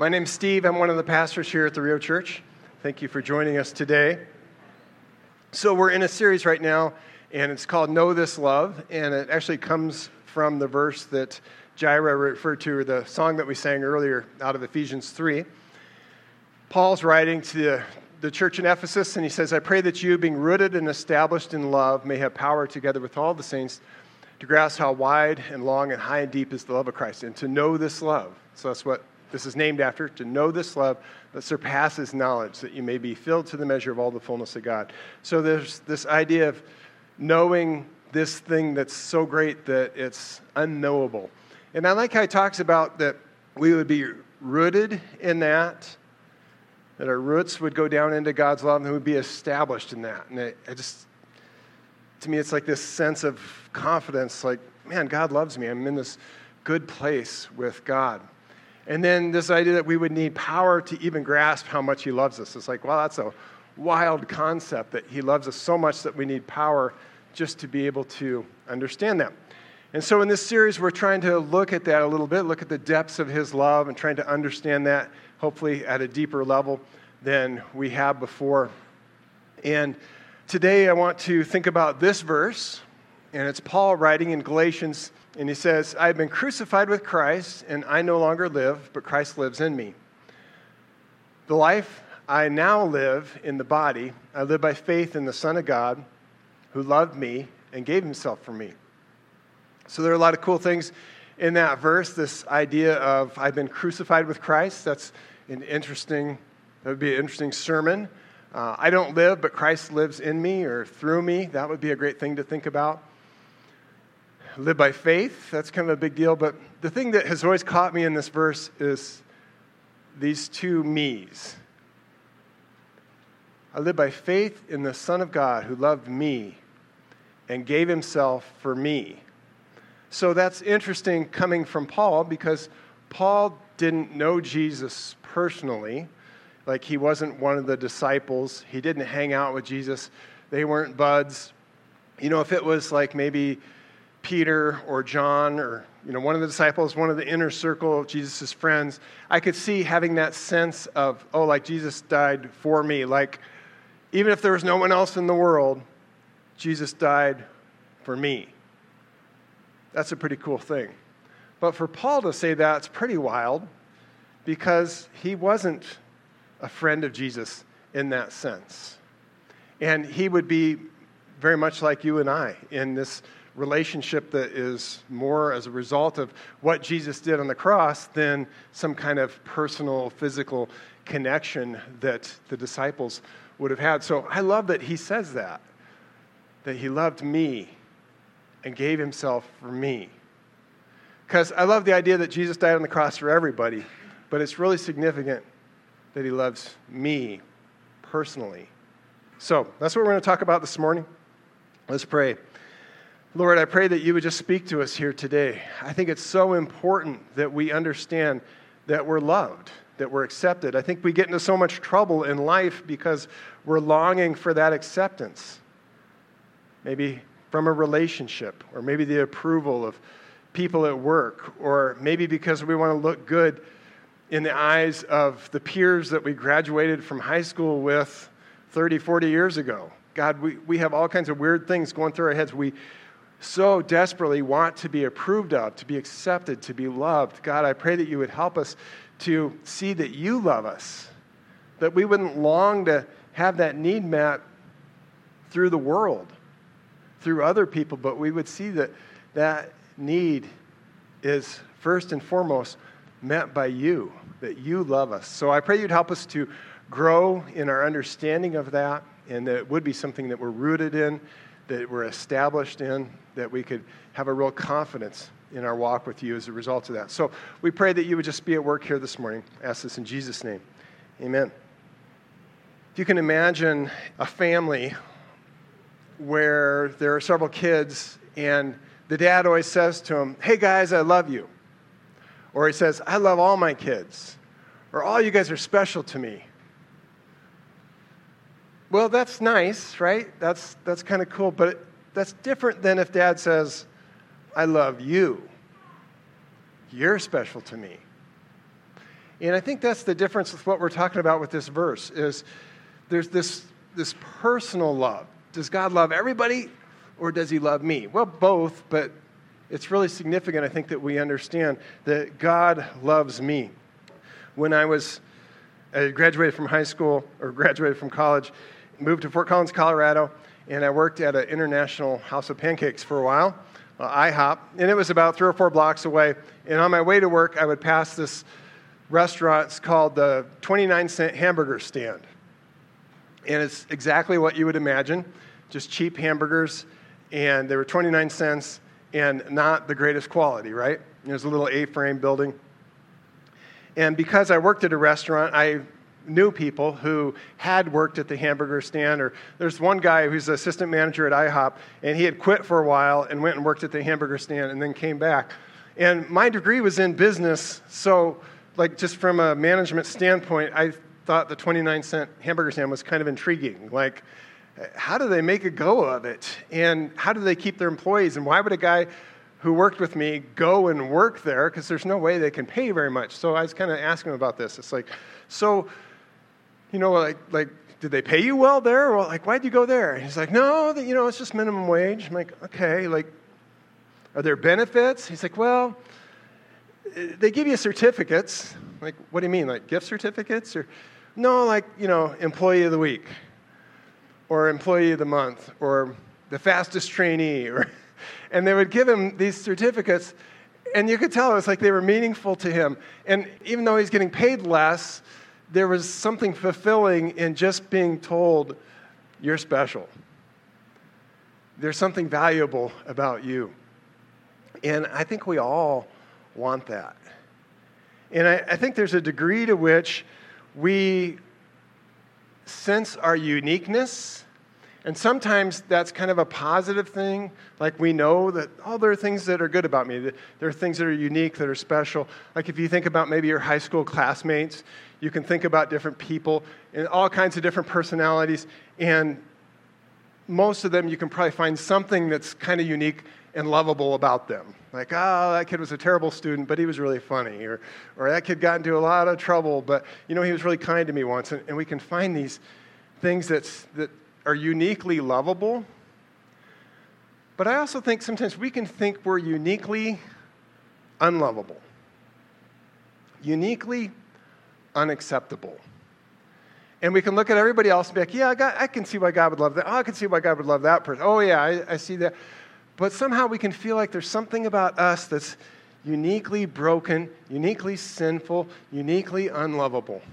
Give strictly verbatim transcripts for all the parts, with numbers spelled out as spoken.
My name's Steve. I'm one of the pastors here at the Rio Church. Thank you for joining us today. So we're in a series right now, and it's called Know This Love, and it actually comes from the verse that Jaira referred to, or the song that we sang earlier out of Ephesians three. Paul's writing to the, the church in Ephesus, and he says, I pray that you, being rooted and established in love, may have power together with all the saints to grasp how wide and long and high and deep is the love of Christ, and to know this love. So that's what this is named after, to know this love that surpasses knowledge, that you may be filled to the measure of all the fullness of God. So there's this idea of knowing this thing that's so great that it's unknowable. And I like how he talks about that we would be rooted in that, that our roots would go down into God's love, and we would be established in that. And it, it just, to me, it's like this sense of confidence, like, man, God loves me. I'm in this good place with God. And then this idea that we would need power to even grasp how much he loves us. It's like, wow, that's a wild concept, that he loves us so much that we need power just to be able to understand that. And so in this series, we're trying to look at that a little bit, look at the depths of his love and trying to understand that, hopefully at a deeper level than we have before. And today I want to think about this verse, and it's Paul writing in Galatians, and he says, I have been crucified with Christ, and I no longer live, but Christ lives in me. The life I now live in the body, I live by faith in the Son of God, who loved me and gave himself for me. So there are a lot of cool things in that verse, this idea of I've been crucified with Christ. That's an interesting, that would be an interesting sermon. Uh, I don't live, but Christ lives in me or through me. That would be a great thing to think about. Live by faith, that's kind of a big deal. But the thing that has always caught me in this verse is these two me's. I live by faith in the Son of God who loved me and gave himself for me. So that's interesting coming from Paul, because Paul didn't know Jesus personally. Like, he wasn't one of the disciples. He didn't hang out with Jesus. They weren't buds. You know, if it was like maybe Peter or John or, you know, one of the disciples, one of the inner circle of Jesus' friends, I could see having that sense of, oh, like Jesus died for me. Like, even if there was no one else in the world, Jesus died for me. That's a pretty cool thing. But for Paul to say that, it's pretty wild, because he wasn't a friend of Jesus in that sense. And he would be very much like you and I in this relationship that is more as a result of what Jesus did on the cross than some kind of personal, physical connection that the disciples would have had. So I love that he says that, that he loved me and gave himself for me. Because I love the idea that Jesus died on the cross for everybody, but it's really significant that he loves me personally. So that's what we're going to talk about this morning. Let's pray. Lord, I pray that you would just speak to us here today. I think it's so important that we understand that we're loved, that we're accepted. I think we get into so much trouble in life because we're longing for that acceptance. Maybe from a relationship, or maybe the approval of people at work, or maybe because we want to look good in the eyes of the peers that we graduated from high school with thirty, forty years ago. God, we, we have all kinds of weird things going through our heads. We so desperately want to be approved of, to be accepted, to be loved. God, I pray that you would help us to see that you love us, that we wouldn't long to have that need met through the world, through other people, but we would see that that need is first and foremost met by you, that you love us. So I pray you'd help us to grow in our understanding of that, and that it would be something that we're rooted in, that we're established in, that we could have a real confidence in our walk with you as a result of that. So we pray that you would just be at work here this morning. I ask this in Jesus' name. Amen. If you can imagine a family where there are several kids, and the dad always says to them, hey guys, I love you. Or he says, I love all my kids. Or all you guys are special to me. Well, that's nice, right? That's that's kind of cool, but it, that's different than if dad says, I love you. You're special to me. And I think that's the difference with what we're talking about with this verse, is there's this, this personal love. Does God love everybody, or does he love me? Well, both, but it's really significant, I think, that we understand that God loves me. When I was, I graduated from high school, or graduated from college, moved to Fort Collins, Colorado, and I worked at an International House of Pancakes for a while, uh, IHOP, and it was about three or four blocks away. And on my way to work, I would pass this restaurant. It's called the twenty-nine cent hamburger stand. And it's exactly what you would imagine, just cheap hamburgers, and they were twenty-nine cents and not the greatest quality, right? There's a little A-frame building. And because I worked at a restaurant, I knew people who had worked at the hamburger stand. Or there's one guy who's the assistant manager at IHOP, and he had quit for a while and went and worked at the hamburger stand and then came back. And my degree was in business, so like just from a management standpoint, I thought the twenty-nine cent hamburger stand was kind of intriguing. Like, how do they make a go of it? And how do they keep their employees? And why would a guy who worked with me go and work there? Because there's no way they can pay very much. So I was kind of asking him about this. It's like, so, you know, like, like, did they pay you well there? Well, like, why'd you go there? And he's like, no, you know, it's just minimum wage. I'm like, okay, like, are there benefits? He's like, well, they give you certificates. Like, what do you mean, like gift certificates? Or no, like, you know, employee of the week, or employee of the month, or the fastest trainee, or, and they would give him these certificates, and you could tell it was like they were meaningful to him. And even though he's getting paid less, there was something fulfilling in just being told, you're special. There's something valuable about you. And I think we all want that. And I, I think there's a degree to which we sense our uniqueness, and sometimes that's kind of a positive thing. Like, we know that, oh, there are things that are good about me. There are things that are unique, that are special. Like, if you think about maybe your high school classmates, you can think about different people and all kinds of different personalities, and most of them you can probably find something that's kind of unique and lovable about them. Like, oh, that kid was a terrible student, but he was really funny. Or or that kid got into a lot of trouble, but, you know, he was really kind to me once. And, and we can find these things that's, that are uniquely lovable. But I also think sometimes we can think we're uniquely unlovable. Uniquely unacceptable. And we can look at everybody else and be like, yeah, God, I can see why God would love that. Oh, I can see why God would love that person. Oh, yeah, I, I see that. But somehow we can feel like there's something about us that's uniquely broken, uniquely sinful, uniquely unlovable.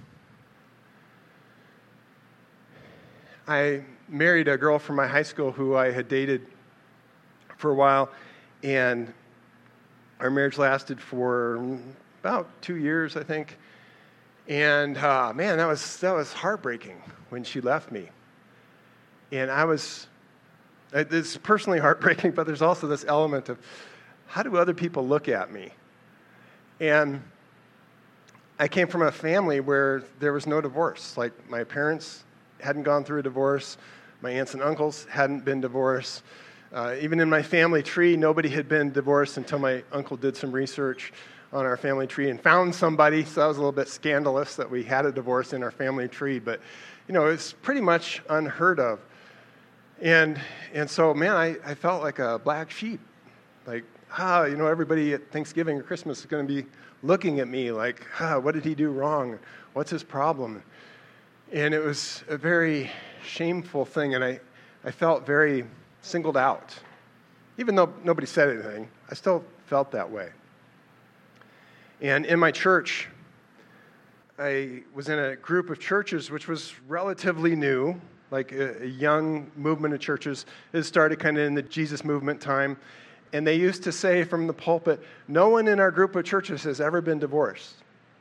I married a girl from my high school who I had dated for a while, and our marriage lasted for about two years, I think. And uh, man, that was that was heartbreaking when she left me. And I was, it's personally heartbreaking, but there's also this element of, how do other people look at me? And I came from a family where there was no divorce. Like, my parents hadn't gone through a divorce. My aunts and uncles hadn't been divorced. Uh, even in my family tree, nobody had been divorced until my uncle did some research on our family tree and found somebody. So that was a little bit scandalous that we had a divorce in our family tree. But, you know, it's pretty much unheard of. And and so, man, I, I felt like a black sheep. Like, ah, you know, everybody at Thanksgiving or Christmas is going to be looking at me like, ah, what did he do wrong? What's his problem? And it was a very shameful thing, and I, I felt very singled out. Even though nobody said anything, I still felt that way. And in my church, I was in a group of churches which was relatively new, like a, a young movement of churches. It started kind of in the Jesus movement time. And they used to say from the pulpit, no one in our group of churches has ever been divorced.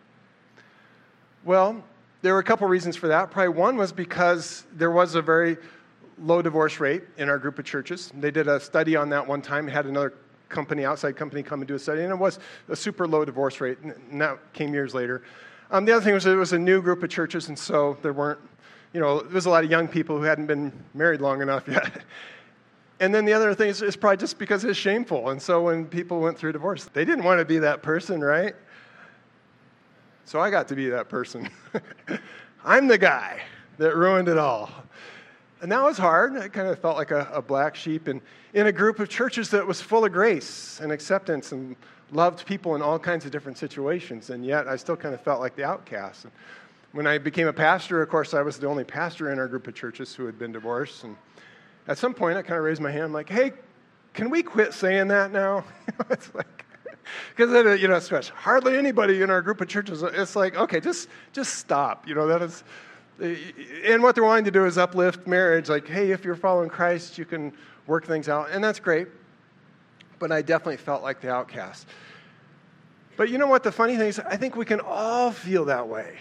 Well, there were a couple reasons for that. Probably one was because there was a very low divorce rate in our group of churches. They did a study on that one time, had another company, outside company, come and do a study, and it was a super low divorce rate, and that came years later. Um, the other thing was it was a new group of churches, and so there weren't, you know, there was a lot of young people who hadn't been married long enough yet. And then the other thing is, is probably just because it's shameful, and so when people went through divorce, they didn't want to be that person, right? So I got to be that person. I'm the guy that ruined it all. And that was hard. I kind of felt like a, a black sheep in, in a group of churches that was full of grace and acceptance and loved people in all kinds of different situations. And yet I still kind of felt like the outcast. And when I became a pastor, of course, I was the only pastor in our group of churches who had been divorced. And at some point, I kind of raised my hand, I'm like, hey, can we quit saying that now? It's like, because, you know, especially hardly anybody in our group of churches, it's like, okay, just just stop. You know, that is, and what they're wanting to do is uplift marriage. Like, hey, if you're following Christ, you can work things out, and that's great. But I definitely felt like the outcast. But you know what the funny thing is? I think we can all feel that way.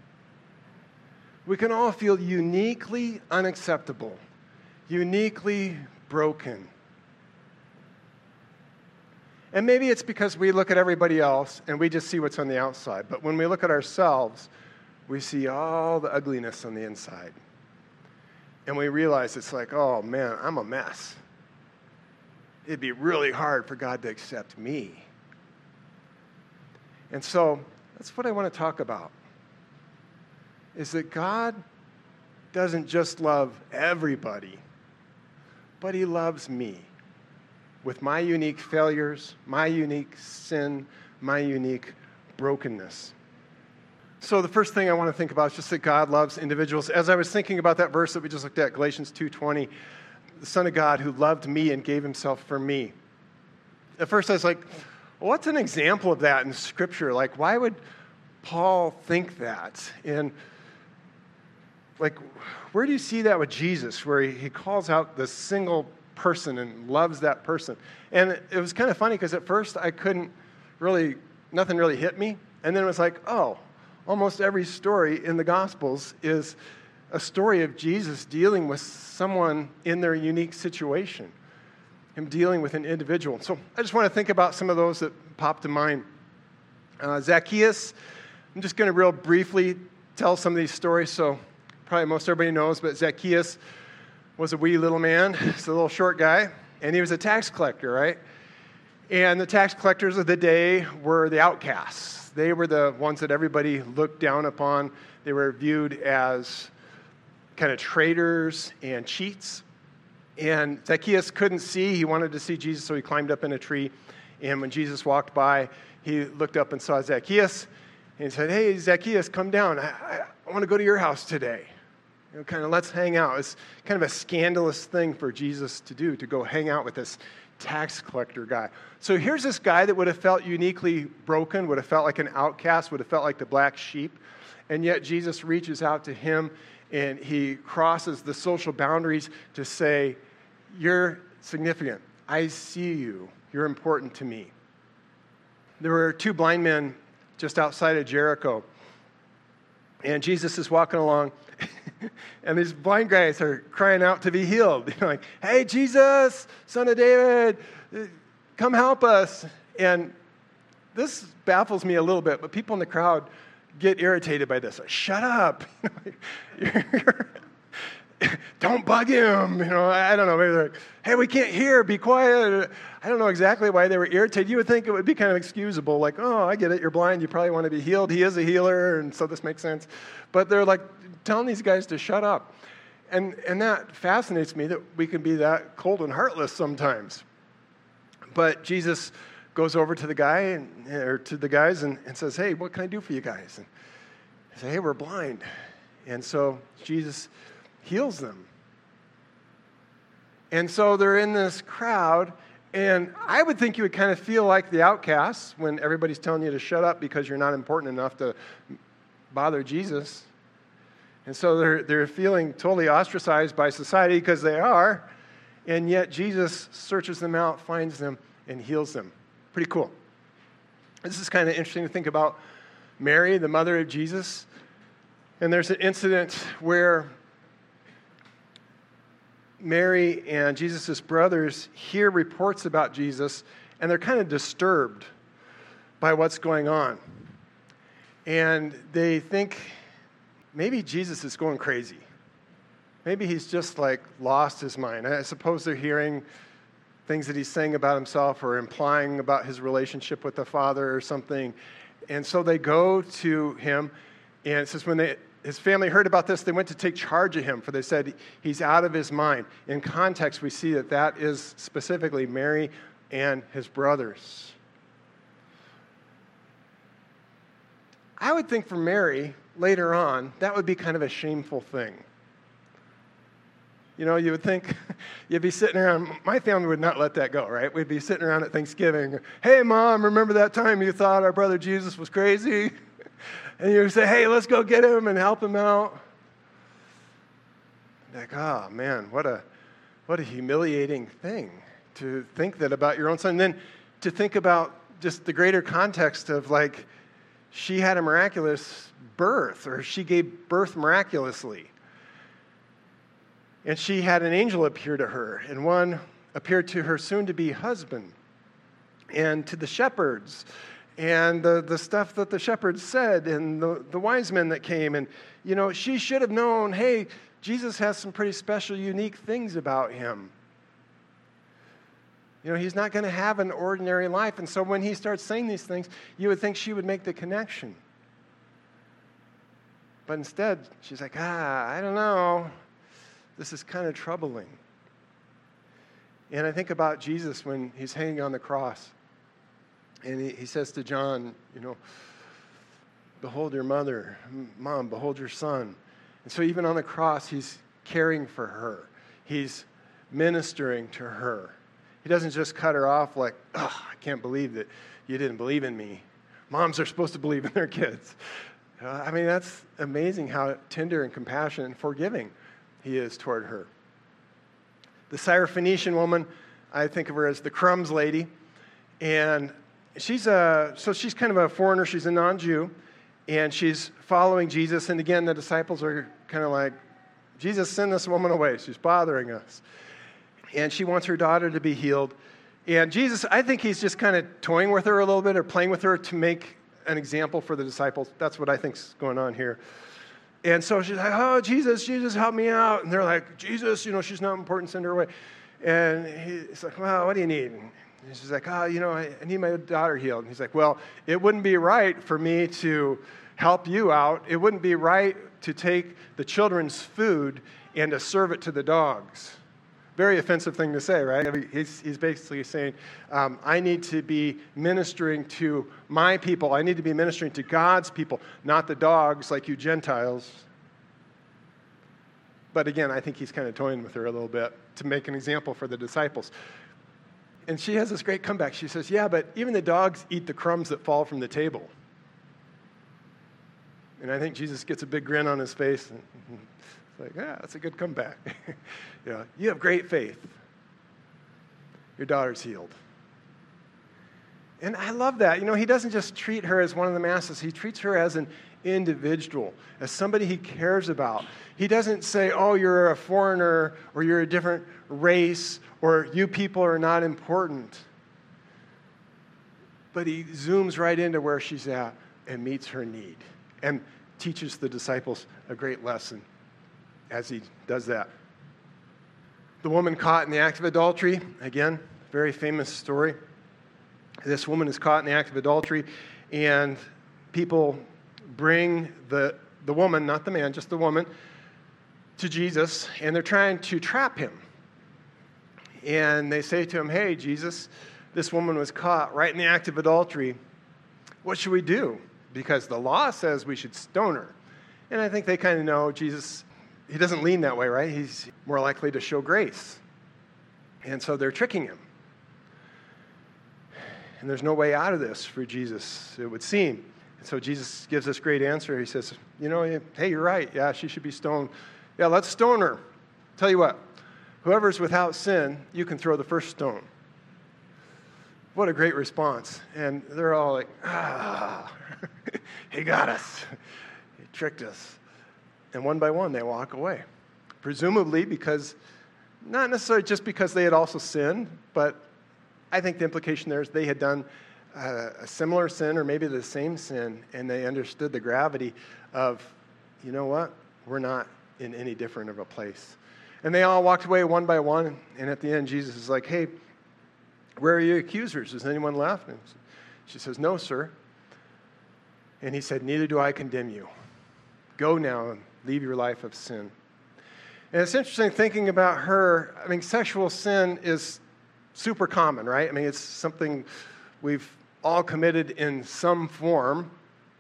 We can all feel uniquely unacceptable, uniquely broken. And maybe it's because we look at everybody else and we just see what's on the outside. But when we look at ourselves, we see all the ugliness on the inside. And we realize it's like, oh man, I'm a mess. It'd be really hard for God to accept me. And so that's what I want to talk about. Is that God doesn't just love everybody, but he loves me. With my unique failures, my unique sin, my unique brokenness. So the first thing I want to think about is just that God loves individuals. As I was thinking about that verse that we just looked at, Galatians two twenty, the Son of God who loved me and gave himself for me. At first I was like, well, what's an example of that in Scripture? Like, why would Paul think that? And like, where do you see that with Jesus, where he, he calls out the single person and loves that person? And it, it was kind of funny because at first I couldn't really, nothing really hit me. And then it was like, oh, almost every story in the Gospels is a story of Jesus dealing with someone in their unique situation, him dealing with an individual. So I just want to think about some of those that popped to mind. Uh, Zacchaeus, I'm just going to real briefly tell some of these stories, so probably most everybody knows, but Zacchaeus was a wee little man. He's a little short guy, and he was a tax collector, right? And the tax collectors of the day were the outcasts. They were the ones that everybody looked down upon. They were viewed as kind of traitors and cheats. And Zacchaeus couldn't see. He wanted to see Jesus, so he climbed up in a tree. And when Jesus walked by, he looked up and saw Zacchaeus. And he said, hey, Zacchaeus, come down. I, I, I want to go to your house today. You know, kind of let's hang out. It's kind of a scandalous thing for Jesus to do, to go hang out with this tax collector guy. So here's this guy that would have felt uniquely broken, would have felt like an outcast, would have felt like the black sheep. And yet Jesus reaches out to him and he crosses the social boundaries to say, you're significant. I see you. You're important to me. There were two blind men just outside of Jericho. And Jesus is walking along, and these blind guys are crying out to be healed. They're like, hey, Jesus, Son of David, come help us. And this baffles me a little bit, but people in the crowd get irritated by this. Like, shut up. Don't bug him. You know, I don't know. Maybe they're like, hey, we can't hear. Be quiet. I don't know exactly why they were irritated. You would think it would be kind of excusable. Like, oh, I get it. You're blind. You probably want to be healed. He is a healer, and so this makes sense. But they're like telling these guys to shut up. And, and that fascinates me that we can be that cold and heartless sometimes. But Jesus goes over to the guy and, or to the guys and, and says, hey, what can I do for you guys? And they say, hey, we're blind. And so Jesus heals them. And so they're in this crowd, and I would think you would kind of feel like the outcasts when everybody's telling you to shut up because you're not important enough to bother Jesus. And so they're they're feeling totally ostracized by society because they are, and yet Jesus searches them out, finds them, and heals them. Pretty cool. This is kind of interesting to think about Mary, the mother of Jesus. And there's an incident where Mary and Jesus' brothers hear reports about Jesus, and they're kind of disturbed by what's going on. And they think maybe Jesus is going crazy. Maybe he's just like lost his mind. I suppose they're hearing things that he's saying about himself or implying about his relationship with the Father or something. And so they go to him, and it says when they, his family heard about this, they went to take charge of him, for they said he's out of his mind. In context, we see that that is specifically Mary and his brothers. I would think for Mary, later on, that would be kind of a shameful thing. You know, you would think, you'd be sitting around, my family would not let that go, right? We'd be sitting around at Thanksgiving, hey, Mom, remember that time you thought our brother Jesus was crazy? And you would say, hey, let's go get him and help him out. Like, oh, man, what a what a humiliating thing to think that about your own son. And then to think about just the greater context of, like, she had a miraculous birth, or she gave birth miraculously. And she had an angel appear to her, and one appeared to her soon-to-be husband, and to the shepherds, and the, the stuff that the shepherds said, and the, the wise men that came. And, you know, she should have known, hey, Jesus has some pretty special, unique things about him. You know, he's not going to have an ordinary life. And so when he starts saying these things, you would think she would make the connection. But instead, she's like, ah, I don't know. This is kind of troubling. And I think about Jesus when he's hanging on the cross. And he, he says to John, you know, behold your mother. Mom, behold your son. And so even on the cross, he's caring for her. He's ministering to her. He doesn't just cut her off like, oh, I can't believe that you didn't believe in me. Moms are supposed to believe in their kids. Uh, I mean, that's amazing how tender and compassionate and forgiving he is toward her. The Syrophoenician woman, I think of her as the crumbs lady. And she's a, so she's kind of a foreigner. She's a non-Jew. And she's following Jesus. And again, the disciples are kind of like, Jesus, send this woman away. She's bothering us. And she wants her daughter to be healed. And Jesus, I think he's just kind of toying with her a little bit, or playing with her to make an example for the disciples. That's what I think's going on here. And so she's like, oh, Jesus, Jesus, help me out. And they're like, Jesus, you know, she's not important, send her away. And he's like, well, what do you need? And she's like, oh, you know, I, I need my daughter healed. And he's like, well, it wouldn't be right for me to help you out. It wouldn't be right to take the children's food and to serve it to the dogs. Very offensive thing to say, right? I mean, he's, he's basically saying, um, I need to be ministering to my people. I need to be ministering to God's people, not the dogs like you Gentiles. But again, I think he's kind of toying with her a little bit to make an example for the disciples. And she has this great comeback. She says, yeah, but even the dogs eat the crumbs that fall from the table. And I think Jesus gets a big grin on his face. And, like, yeah, that's a good comeback. You know, you have great faith. Your daughter's healed. And I love that. You know, he doesn't just treat her as one of the masses. He treats her as an individual, as somebody he cares about. He doesn't say, oh, you're a foreigner, or you're a different race, or you people are not important. But he zooms right into where she's at and meets her need and teaches the disciples a great lesson as he does that. The woman caught in the act of adultery, again, very famous story. This woman is caught in the act of adultery, and people bring the, the woman, not the man, just the woman, to Jesus, and they're trying to trap him. And they say to him, hey, Jesus, this woman was caught right in the act of adultery. What should we do? Because the law says we should stone her. And I think they kind of know Jesus, he doesn't lean that way, right? He's more likely to show grace. And so they're tricking him. And there's no way out of this for Jesus, it would seem. And so Jesus gives this great answer. He says, you know, hey, you're right. Yeah, she should be stoned. Yeah, let's stone her. Tell you what, whoever's without sin, you can throw the first stone. What a great response. And they're all like, ah, he got us. He tricked us. And one by one, they walk away. Presumably because, not necessarily just because they had also sinned, but I think the implication there is they had done uh, a similar sin or maybe the same sin, and they understood the gravity of, you know what, we're not in any different of a place. And they all walked away one by one, and at the end, Jesus is like, hey, where are your accusers? Is anyone left? And she says, no, sir. And he said, neither do I condemn you. Go now and leave your life of sin. And it's interesting thinking about her. I mean, sexual sin is super common, right? I mean, it's something we've all committed in some form.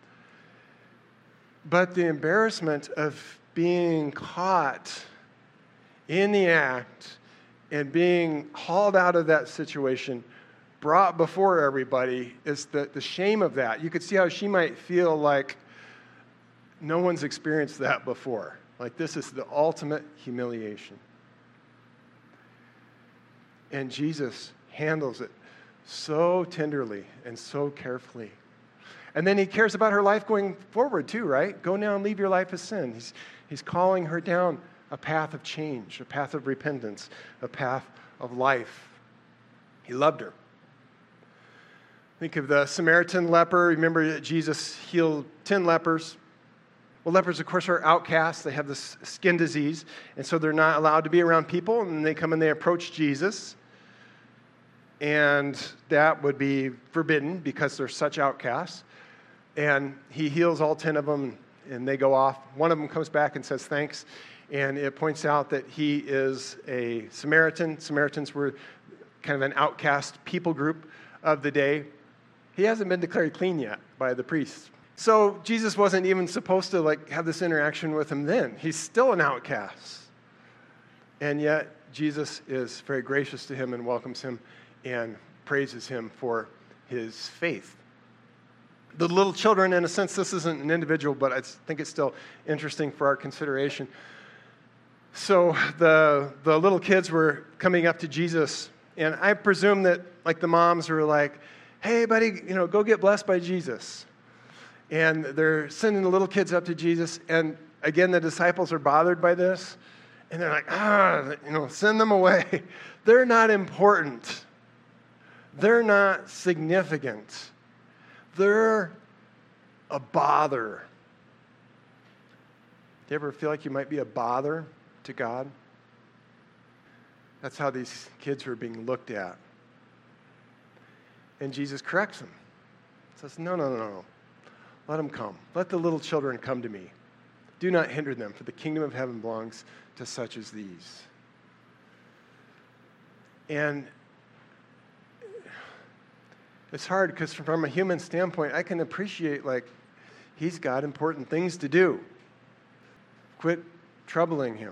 But the embarrassment of being caught in the act and being hauled out of that situation, brought before everybody, is the, the shame of that. You could see how she might feel like no one's experienced that before. Like, this is the ultimate humiliation. And Jesus handles it so tenderly and so carefully. And then he cares about her life going forward too, right? Go now and leave your life of sin. He's, he's calling her down a path of change, a path of repentance, a path of life. He loved her. Think of the Samaritan leper. Remember that Jesus healed ten lepers. Well, lepers, of course, are outcasts. They have this skin disease, and so they're not allowed to be around people, and they come and they approach Jesus, and that would be forbidden because they're such outcasts. And he heals all ten of them, and they go off. One of them comes back and says thanks, and it points out that he is a Samaritan. Samaritans were kind of an outcast people group of the day. He hasn't been declared clean yet by the priests. So Jesus wasn't even supposed to like have this interaction with him then. He's still an outcast. And yet Jesus is very gracious to him and welcomes him and praises him for his faith. The little children, in a sense, this isn't an individual, but I think it's still interesting for our consideration. So the the little kids were coming up to Jesus, and I presume that like the moms were like, hey, buddy, you know, go get blessed by Jesus. And they're sending the little kids up to Jesus. And again, the disciples are bothered by this. And they're like, ah, you know, send them away. They're not important. They're not significant. They're a bother. Do you ever feel like you might be a bother to God? That's how these kids were being looked at. And Jesus corrects them. Says, no, no, no, no. Let them come. Let the little children come to me. Do not hinder them, for the kingdom of heaven belongs to such as these. And it's hard because from a human standpoint, I can appreciate, like, he's got important things to do. Quit troubling him.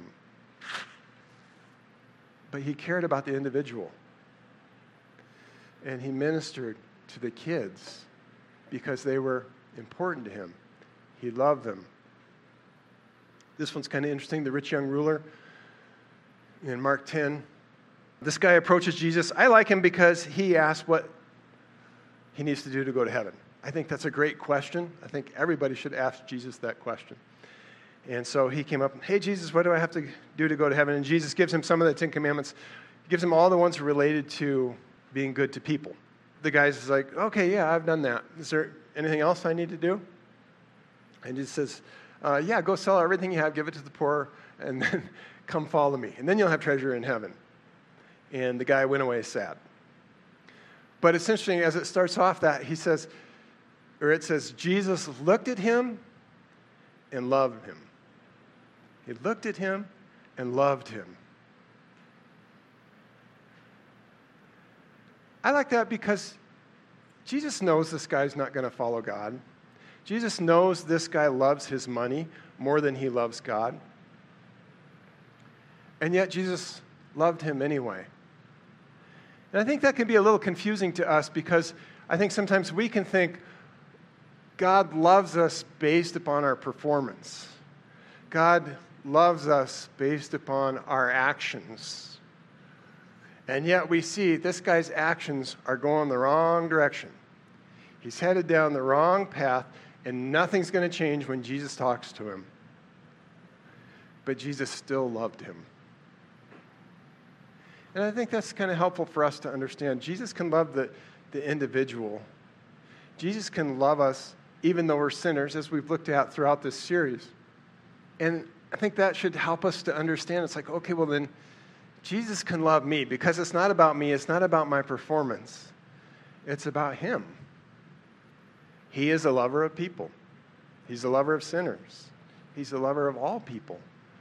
But he cared about the individual. And he ministered to the kids because they were important to him. He loved them. This one's kind of interesting. The rich young ruler in Mark ten. This guy approaches Jesus. I like him because he asks what he needs to do to go to heaven. I think that's a great question. I think everybody should ask Jesus that question. And so he came up, hey, Jesus, what do I have to do to go to heaven? And Jesus gives him some of the Ten Commandments. He gives him all the ones related to being good to people. The guy's like, okay, yeah, I've done that. Is there anything else I need to do? And Jesus says, uh, yeah, go sell everything you have, give it to the poor, and then come follow me. And then you'll have treasure in heaven. And the guy went away sad. But it's interesting, as it starts off that, he says, or it says, Jesus looked at him and loved him. He looked at him and loved him. I like that because Jesus knows this guy's not going to follow God. Jesus knows this guy loves his money more than he loves God. And yet Jesus loved him anyway. And I think that can be a little confusing to us because I think sometimes we can think God loves us based upon our performance. God loves us based upon our actions. And yet we see this guy's actions are going the wrong direction. He's headed down the wrong path, and nothing's going to change when Jesus talks to him. But Jesus still loved him. And I think that's kind of helpful for us to understand. Jesus can love the, the individual. Jesus can love us even though we're sinners, as we've looked at throughout this series. And I think that should help us to understand. It's like, okay, well then, Jesus can love me because it's not about me. It's not about my performance. It's about him. He is a lover of people. He's a lover of sinners. He's a lover of all people.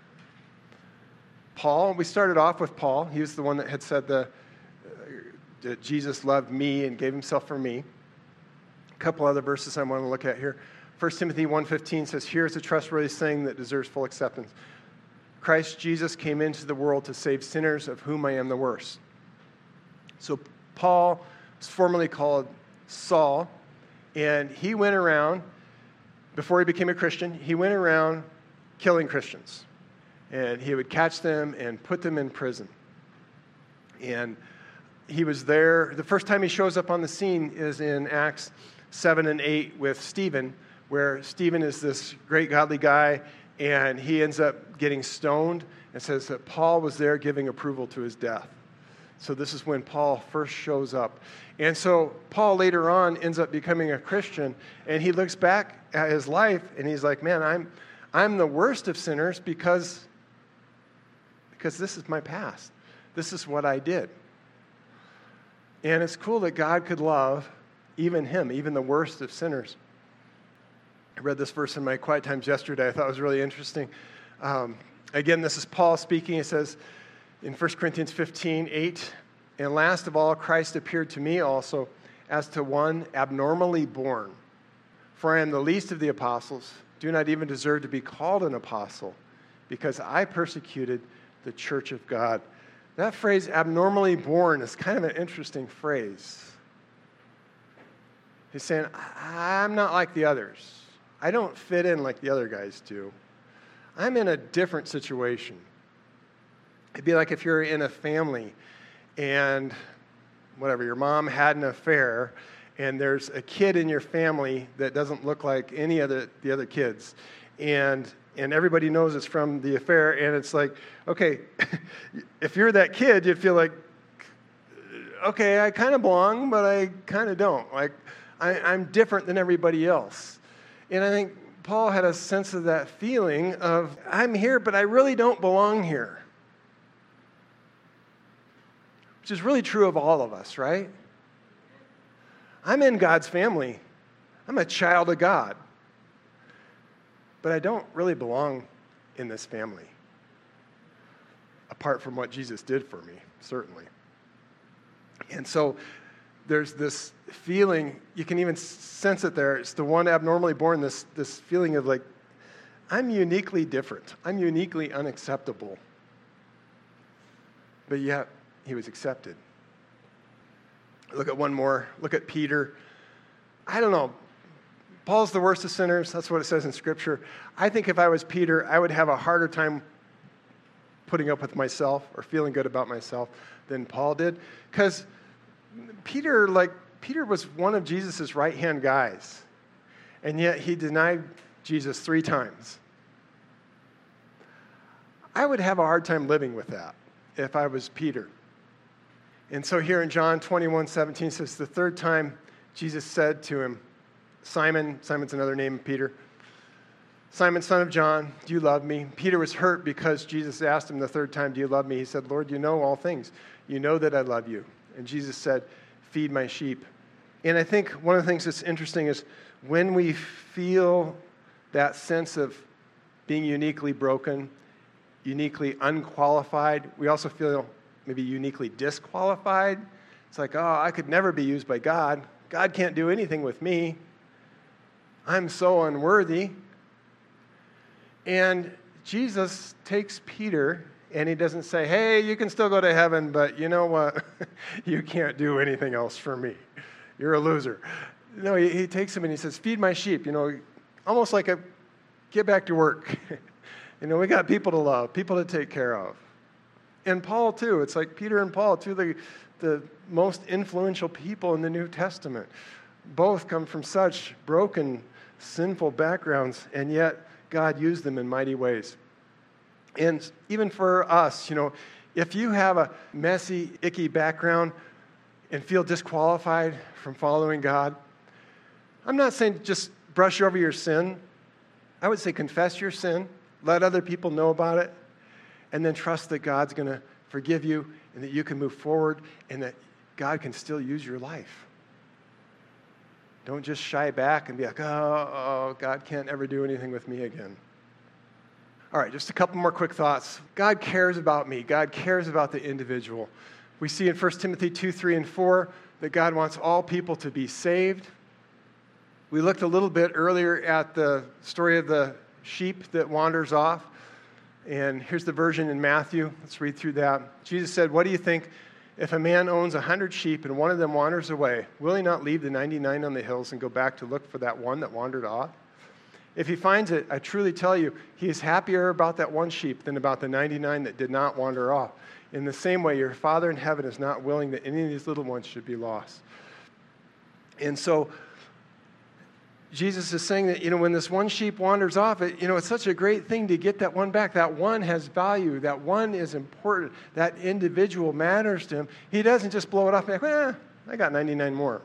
Paul, we started off with Paul. He was the one that had said the, uh, that Jesus loved me and gave himself for me. A couple other verses I want to look at here. First Timothy one fifteen says, "Here's a trustworthy saying that deserves full acceptance. Christ Jesus came into the world to save sinners, of whom I am the worst." So Paul was formerly called Saul, and he went around, before he became a Christian, he went around killing Christians. And he would catch them and put them in prison. And he was there. The first time he shows up on the scene is in Acts seven and eight with Stephen, where Stephen is this great godly guy, and he ends up getting stoned. It says that Paul was there giving approval to his death. So this is when Paul first shows up. And so Paul later on ends up becoming a Christian, and he looks back at his life, and he's like, man, I'm I'm the worst of sinners because, because this is my past. This is what I did. And it's cool that God could love even him, even the worst of sinners. I read this verse in my quiet times yesterday. I thought it was really interesting. Um, again, this is Paul speaking. It says in First Corinthians fifteen, eight, "And last of all, Christ appeared to me also as to one abnormally born. For I am the least of the apostles, do not even deserve to be called an apostle, because I persecuted the church of God." That phrase, abnormally born, is kind of an interesting phrase. He's saying, I'm not like the others. I don't fit in like the other guys do. I'm in a different situation. It'd be like if you're in a family and whatever, your mom had an affair and there's a kid in your family that doesn't look like any of the, the other kids. And and everybody knows it's from the affair, and it's like, okay, if you're that kid, you feel like, okay, I kind of belong, but I kind of don't. Like, I, I'm different than everybody else. And I think Paul had a sense of that feeling of, I'm here, but I really don't belong here. Which is really true of all of us, right? I'm in God's family. I'm a child of God. But I don't really belong in this family, apart from what Jesus did for me, certainly. And so there's this feeling, you can even sense it there. It's the one abnormally born, this, this feeling of like, I'm uniquely different. I'm uniquely unacceptable. But yet, he was accepted. Look at one more. Look at Peter. I don't know. Paul's the worst of sinners. That's what it says in Scripture. I think if I was Peter, I would have a harder time putting up with myself or feeling good about myself than Paul did. Because Peter, like, Peter was one of Jesus' right-hand guys. And yet he denied Jesus three times. I would have a hard time living with that if I was Peter. And so here in John twenty-one seventeen says, the third time Jesus said to him, Simon, Simon's another name of Peter, Simon, son of John, do you love me? Peter was hurt because Jesus asked him the third time, do you love me? He said, Lord, you know all things. You know that I love you. And Jesus said, feed my sheep. And I think one of the things that's interesting is when we feel that sense of being uniquely broken, uniquely unqualified, we also feel maybe uniquely disqualified. It's like, oh, I could never be used by God. God can't do anything with me. I'm so unworthy. And Jesus takes Peter, and he doesn't say, hey, you can still go to heaven, but you know what? You can't do anything else for me. You're a loser. No, he, he takes him and he says, feed my sheep. You know, almost like a get back to work. You know, we got people to love, people to take care of. And Paul, too. It's like Peter and Paul, two of the, the most influential people in the New Testament. Both come from such broken, sinful backgrounds, and yet God used them in mighty ways. And even for us, you know, if you have a messy, icky background and feel disqualified from following God, I'm not saying just brush over your sin. I would say confess your sin, let other people know about it, and then trust that God's going to forgive you and that you can move forward and that God can still use your life. Don't just shy back and be like, oh, oh, God can't ever do anything with me again. All right, just a couple more quick thoughts. God cares about me. God cares about the individual. We see in First Timothy two, three, and four that God wants all people to be saved. We looked a little bit earlier at the story of the sheep that wanders off. And here's the version in Matthew. Let's read through that. Jesus said, what do you think? If a man owns a hundred sheep and one of them wanders away, will he not leave the ninety-nine on the hills and go back to look for that one that wandered off? If he finds it, I truly tell you, he is happier about that one sheep than about the ninety-nine that did not wander off. In the same way, your Father in heaven is not willing that any of these little ones should be lost. And so, Jesus is saying that, you know, when this one sheep wanders off, it, you know, it's such a great thing to get that one back. That one has value. That one is important. That individual matters to him. He doesn't just blow it off and be like, eh, I got ninety-nine more.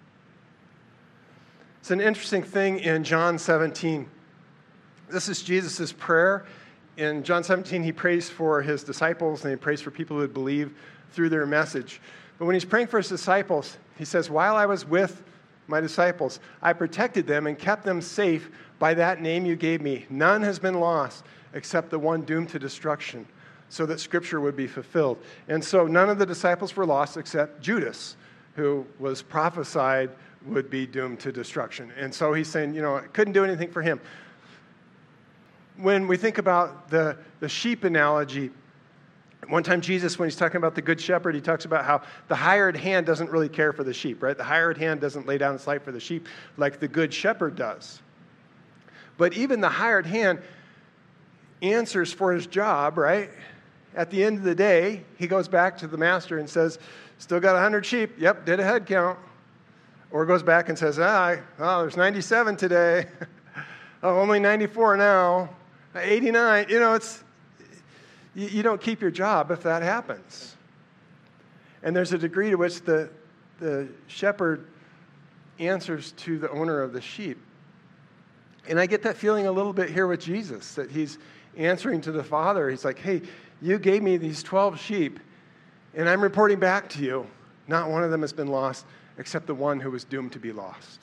It's an interesting thing in John seventeen. This is Jesus' prayer. In John seventeen, he prays for his disciples and he prays for people who would believe through their message. But when he's praying for his disciples, he says, while I was with my disciples, I protected them and kept them safe by that name you gave me. None has been lost except the one doomed to destruction, so that Scripture would be fulfilled. And so none of the disciples were lost except Judas, who was prophesied would be doomed to destruction. And so he's saying, you know, I couldn't do anything for him. When we think about the, the sheep analogy, one time Jesus, when he's talking about the good shepherd, he talks about how the hired hand doesn't really care for the sheep, right? The hired hand doesn't lay down its life for the sheep like the good shepherd does. But even the hired hand answers for his job, right? At the end of the day, he goes back to the master and says, still got one hundred sheep. Yep, did a head count. Or goes back and says, ah, oh, there's ninety-seven today. oh, only ninety-four now. eighty-nine. You know, it's... You don't keep your job if that happens. And there's a degree to which the, the shepherd answers to the owner of the sheep. And I get that feeling a little bit here with Jesus, that he's answering to the Father. He's like, hey, you gave me these twelve sheep, and I'm reporting back to you. Not one of them has been lost, except the one who was doomed to be lost.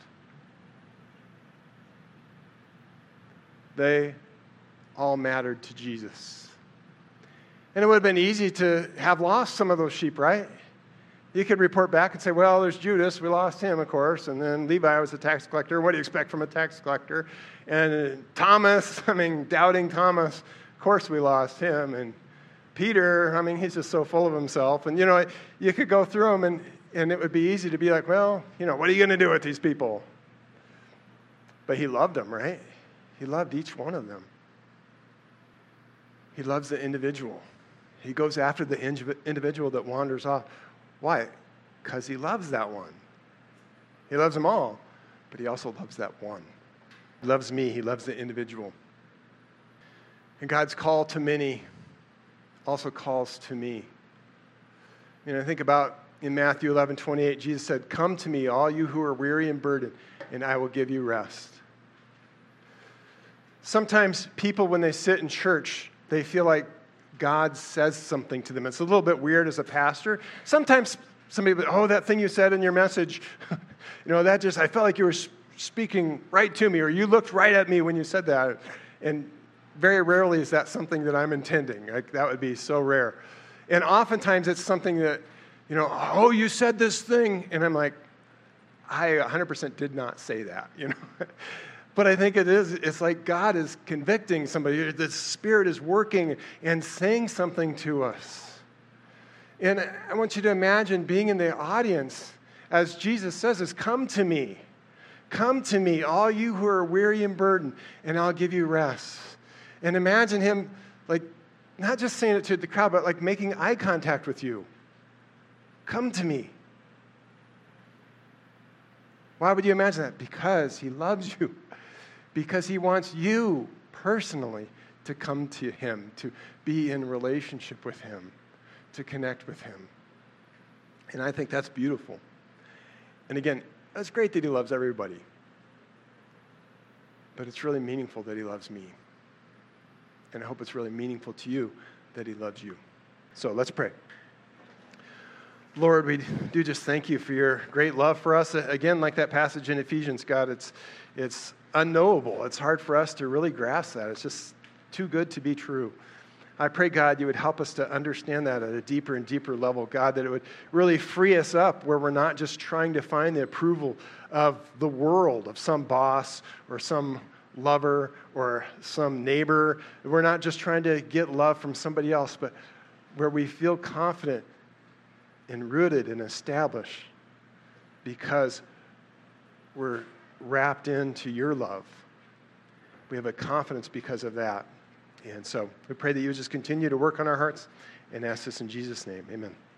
They all mattered to Jesus. And it would have been easy to have lost some of those sheep, right? You could report back and say, well, there's Judas. We lost him, of course. And then Levi was a tax collector. What do you expect from a tax collector? And Thomas, I mean, doubting Thomas, of course we lost him. And Peter, I mean, he's just so full of himself. And, you know, you could go through them, and, and it would be easy to be like, well, you know, what are you going to do with these people? But he loved them, right? He loved each one of them. He loves the individual. He goes after the individual that wanders off. Why? Because he loves that one. He loves them all, but he also loves that one. He loves me. He loves the individual. And God's call to many also calls to me. You know, think about in Matthew eleven twenty-eight, Jesus said, come to me, all you who are weary and burdened, and I will give you rest. Sometimes people, when they sit in church, they feel like God says something to them. It's a little bit weird as a pastor. Sometimes somebody, oh, that thing you said in your message, you know, that just, I felt like you were speaking right to me, or you looked right at me when you said that. And very rarely is that something that I'm intending. Like, that would be so rare. And oftentimes it's something that, you know, oh, you said this thing. And I'm like, I one hundred percent did not say that, you know. But I think it is, it's like God is convicting somebody. The Spirit is working and saying something to us. And I want you to imagine being in the audience, as Jesus says, is come to me. Come to me, all you who are weary and burdened, and I'll give you rest. And imagine him, like, not just saying it to the crowd, but like making eye contact with you. Come to me. Why would you imagine that? Because he loves you. Because he wants you personally to come to him, to be in relationship with him, to connect with him. And I think that's beautiful. And again, it's great that he loves everybody. But it's really meaningful that he loves me. And I hope it's really meaningful to you that he loves you. So let's pray. Lord, we do just thank you for your great love for us. Again, like that passage in Ephesians, God, it's it's unknowable. It's hard for us to really grasp that. It's just too good to be true. I pray, God, you would help us to understand that at a deeper and deeper level, God, that it would really free us up where we're not just trying to find the approval of the world, of some boss or some lover or some neighbor. We're not just trying to get love from somebody else, but where we feel confident and rooted and established because we're wrapped into your love. We have a confidence because of that. And so we pray that you would just continue to work on our hearts and ask this in Jesus' name. Amen.